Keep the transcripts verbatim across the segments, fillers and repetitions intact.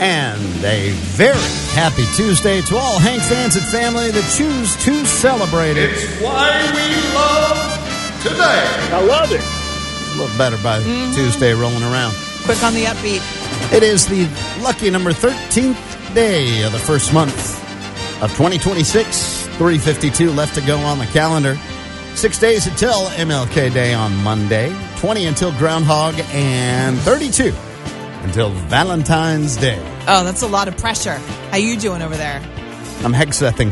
And a very happy Tuesday to all Hank fans and family that choose to celebrate it. It's why we love today. I love it. A little better by mm-hmm. Tuesday rolling around. Quick on the upbeat. It is the lucky number thirteenth day of the first month of twenty twenty-six. three fifty-two left to go on the calendar. Six days until M L K Day on Monday. twenty until Groundhog, and thirty-two until Valentine's Day. Oh, that's a lot of pressure. How you doing over there? I'm hexething.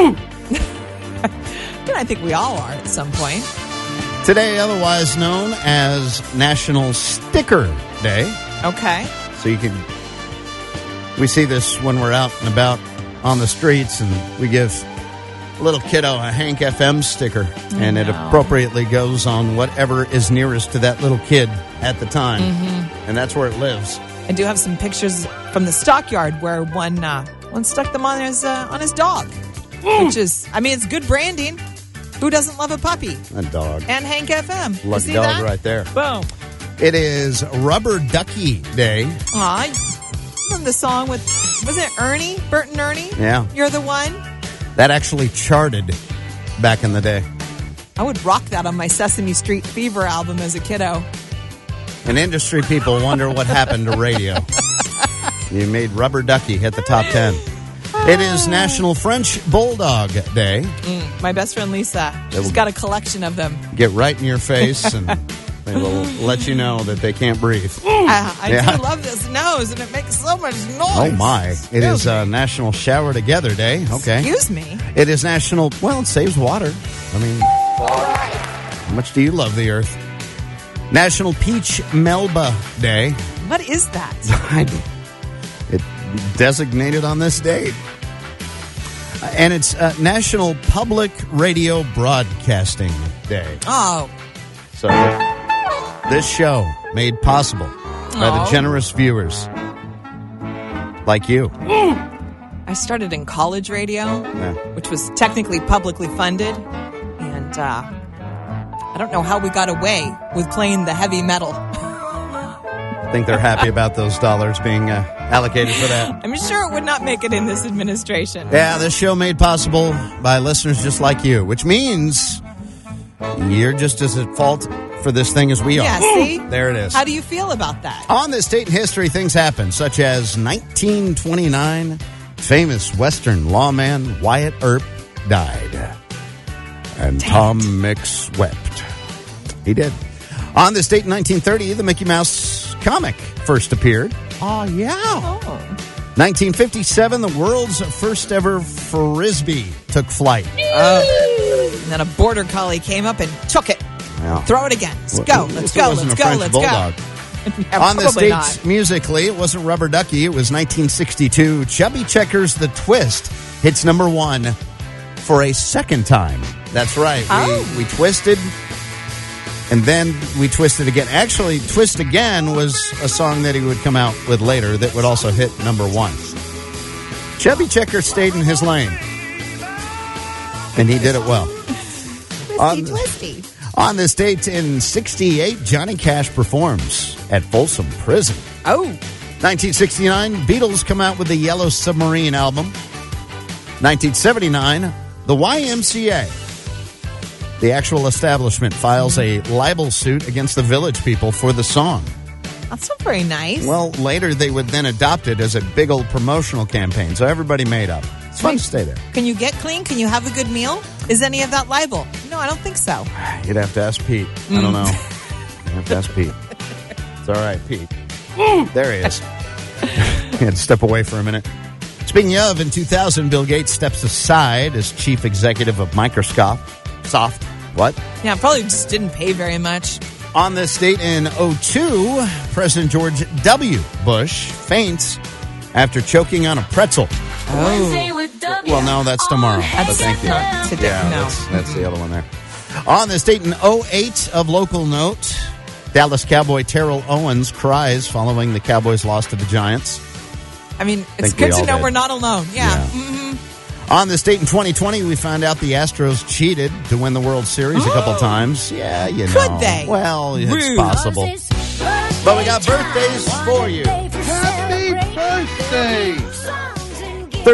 I think we all are at some point. Today, otherwise known as National Sticker Day. Okay. So you can, we see this when we're out and about on the streets, and we give a little kiddo a Hank F M sticker, oh, and it no. appropriately goes on whatever is nearest to that little kid at the time, mm-hmm. and that's where it lives. I do have some pictures from the stockyard where one uh, one stuck them on his uh, on his dog, mm. which is, I mean, it's good branding. Who doesn't love a puppy? A dog. And Hank F M. Lucky dog that? Right there. Boom. It is Rubber Ducky Day. Aw, remember the song with, was it Ernie? Bert and Ernie? Yeah. You're the one? That actually charted back in the day. I would rock that on my Sesame Street Fever album as a kiddo. And industry people wonder what happened to radio. You made Rubber Ducky hit the top ten. It is National French Bulldog Day. Mm, my best friend Lisa, she's got a collection of them. Get right in your face and they will let you know that they can't breathe. I, I yeah. do love this nose, and it makes so much noise. Oh, my. Excuse it is uh, National Shower Together Day. Okay. Excuse me. It is National, well, it saves water. I mean, how much do you love the earth? National Peach Melba Day. What is that? It designated on this date. And it's uh, National Public Radio Broadcasting Day. Oh. So this show made possible by oh. the generous viewers like you. I started in college radio, yeah. which was technically publicly funded. And uh, I don't know how we got away with playing the heavy metal. I think they're happy about those dollars being uh, allocated for that. I'm sure it would not make it in this administration. Yeah, this show made possible by listeners just like you, which means you're just as at fault for this thing as we are. Yeah, see? There it is. How do you feel about that? On this date in history, things happen, such as nineteen twenty-nine, famous Western lawman Wyatt Earp died. And Dang Tom it. Mix wept. He did. On this date in nineteen thirty, the Mickey Mouse comic first appeared. Oh, yeah. Oh. nineteen fifty-seven, the world's first ever Frisbee took flight. Oh. And then a border collie came up and took it. Yeah. Throw it again. Let's go. Let's go. Let's go. Let's bulldog. go. yeah, On this date, not. musically, it wasn't Rubber Ducky. It was nineteen sixty-two. Chubby Checkers' The Twist hits number one for a second time. That's right. Oh. We, we twisted, and then we twisted again. Actually, Twist Again was a song that he would come out with later that would also hit number one. Chubby Checker stayed in his lane, and he did it well. Twisty, on, twisty. On this date in sixty-eight, Johnny Cash performs at Folsom Prison. Oh. nineteen sixty-nine, Beatles come out with the Yellow Submarine album. nineteen seventy-nine, the Y M C A, the actual establishment, files a libel suit against the Village People for the song. That's not very nice. Well, later they would then adopt it as a big old promotional campaign, so everybody made up. It's fun to stay there. Can you get clean? Can you have a good meal? Is any of that libel? No, I don't think so. You'd have to ask Pete. Mm. I don't know. You'd have to ask Pete. It's all right, Pete. There he is. He had to step away for a minute. Speaking of, in two thousand, Bill Gates steps aside as chief executive of Microsoft. Soft. What? Yeah, probably just didn't pay very much. On this date in oh two, President George W. Bush faints after choking on a pretzel. Oh. Well, no, that's tomorrow. That's but thank you. Not today. Yeah, no. that's, that's the other one there. On this date in oh eight, of local note, Dallas Cowboy Terrell Owens cries following the Cowboys' loss to the Giants. I mean, it's good to know did. we're not alone. Yeah. yeah. Mm-hmm. On this date in twenty twenty, we found out the Astros cheated to win the World Series a couple times. Yeah, you know. Could they? Well, it's Rude. possible. But we got birthdays for you. Happy birthday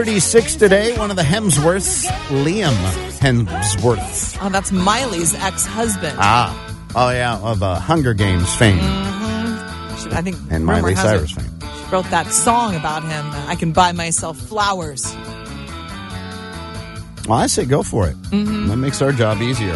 thirty-six today. One of the Hemsworths, Liam Hemsworth. Oh, that's Miley's ex-husband. Ah. Oh, yeah, of uh, Hunger Games fame. Mm-hmm. She, I think And rumor Miley has Cyrus it, fame. She wrote that song about him. uh, I can buy myself flowers. Well, I say go for it. Mm-hmm. That makes our job easier.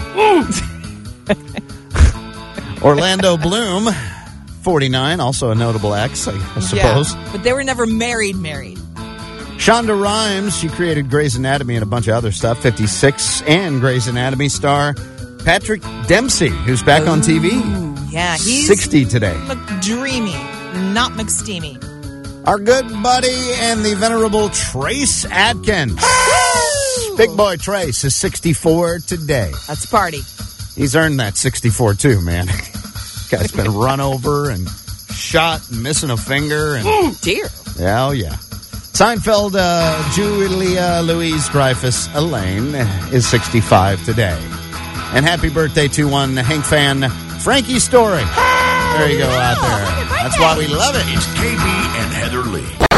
Orlando Bloom, forty-nine, also a notable ex, I, I suppose. Yeah, but they were never married married. Shonda Rhimes, she created Grey's Anatomy and a bunch of other stuff, fifty-six, and Grey's Anatomy star Patrick Dempsey, who's back on T V. Ooh, yeah, he's sixty today. McDreamy, not McSteamy. Our good buddy and the venerable Trace Adkins. Big boy Trace is sixty-four today. That's a party. He's earned that sixty-four too, man. Guy's been run over and shot and missing a finger. And Oh, dear. yeah, oh, yeah. Seinfeld, uh, Julia Louise Dreyfus Elaine is sixty-five today. And happy birthday to one Hank fan, Frankie Story. There you go out there. That's why we love it. It's K B and Heather Lee.